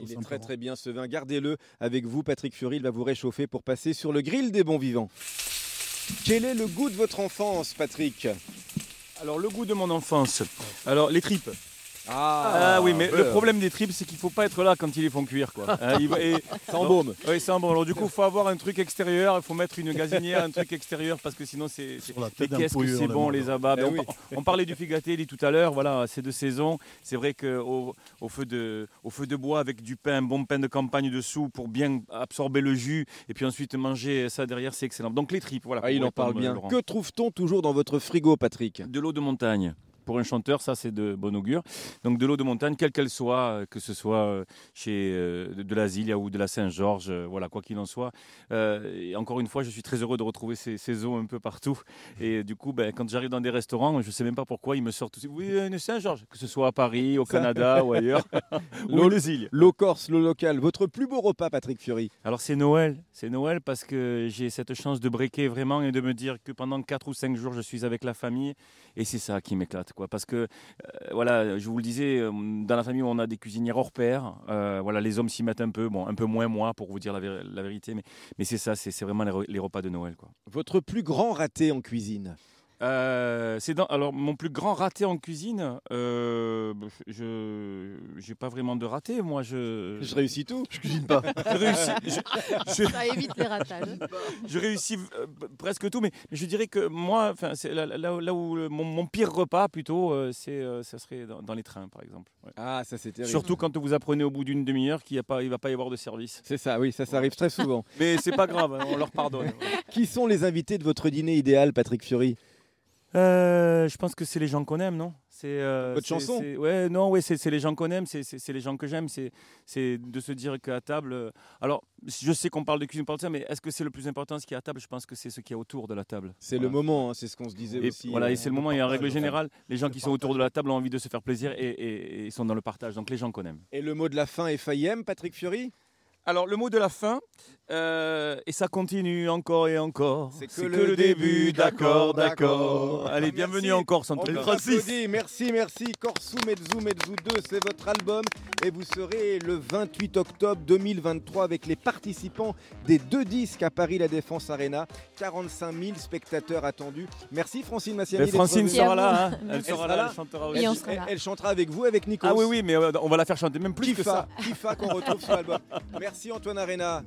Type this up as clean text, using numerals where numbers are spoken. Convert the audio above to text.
Il est très très bien ce vin, gardez-le avec vous Patrick Fiori, il va vous réchauffer pour passer sur le grill des bons vivants. Quel est le goût de votre enfance Patrick ? Alors le goût de mon enfance, alors les tripes. Ah oui, mais le problème des tripes, c'est qu'il faut pas être là quand ils les font cuire, quoi. Ça embaume. Oui, c'est bon. Alors du coup, il faut avoir un truc extérieur, il faut mettre une gazinière, un truc extérieur, parce que sinon c'est. Mais qu'est-ce que c'est bon les abats. On parlait du figatelli tout à l'heure. Voilà, c'est de saison. C'est vrai qu'au feu de bois avec du pain, un bon pain de campagne dessous pour bien absorber le jus, et puis ensuite manger ça derrière, c'est excellent. Donc les tripes, voilà. Il en parle bien. Laurent. Que trouve-t-on toujours dans votre frigo, Patrick ? De l'eau de montagne. Pour un chanteur, ça c'est de bon augure. Donc de l'eau de montagne, quelle qu'elle soit, que ce soit chez de la Zilia ou de la Saint-Georges, voilà, quoi qu'il en soit. Et encore une fois, je suis très heureux de retrouver ces eaux un peu partout. Et du coup, quand j'arrive dans des restaurants, je ne sais même pas pourquoi, ils me sortent aussi. Oui, une Saint-Georges, que ce soit à Paris, au Canada ou ailleurs. Ou les îles. L'eau corse, l'eau locale. Votre plus beau repas, Patrick Fiori ? Alors c'est Noël. C'est Noël parce que j'ai cette chance de breaker vraiment et de me dire que pendant 4 ou 5 jours, je suis avec la famille. Et c'est ça qui m'éclate, quoi. Parce que, voilà, je vous le disais, dans la famille, on a des cuisinières hors pair. Voilà, les hommes s'y mettent un peu moins moi, pour vous dire la vérité. Mais c'est ça, c'est vraiment les repas de Noël, quoi. Votre plus grand raté en cuisine ? Alors mon plus grand raté en cuisine, je n'ai pas vraiment de raté, moi. Je réussis tout. Je cuisine pas. Ça évite les ratages. Je réussis presque tout, mais je dirais que moi, c'est là où mon pire repas plutôt, ça serait dans les trains, par exemple. Ouais. Ah, ça c'est terrible. Surtout quand vous apprenez au bout d'une demi-heure qu'il va pas y avoir de service. C'est ça, oui, ça arrive très souvent. Mais c'est pas grave, on leur pardonne. Qui sont les invités de votre dîner idéal, Patrick Fiori ? Je pense que c'est les gens qu'on aime, non ? Votre chanson ? C'est les gens qu'on aime, c'est les gens que j'aime. C'est de se dire qu'à table. Alors, je sais qu'on parle de cuisine, on parle de ça, mais est-ce que c'est le plus important ce qui est à table ? Je pense que c'est ce qui est autour de la table. C'est le moment, hein, c'est ce qu'on se disait aussi. Voilà, et c'est le moment. Et en règle générale, les gens qui sont autour de la table ont envie de se faire plaisir et sont dans le partage. Donc les gens qu'on aime. Et le mot de la fin est Fayem, Patrick Fiori ? Alors, le mot de la fin, et ça continue encore et encore. C'est que le début, d'accord. Allez, bienvenue en Corse, en tout cas. Merci. Corsu Mezzu 2, c'est votre album. Et vous serez le 28 octobre 2023 avec les participants des 2 disques à Paris La Défense Arena. 45 000 spectateurs attendus. Merci Francine Massiani. Francine sera là, hein. Elle sera là, elle chantera aussi. Elle chantera avec vous, avec Nikos. Ah oui, mais on va la faire chanter même plus que ça. Kifa qu'on retrouve sur l'album. Merci Antoine Arena.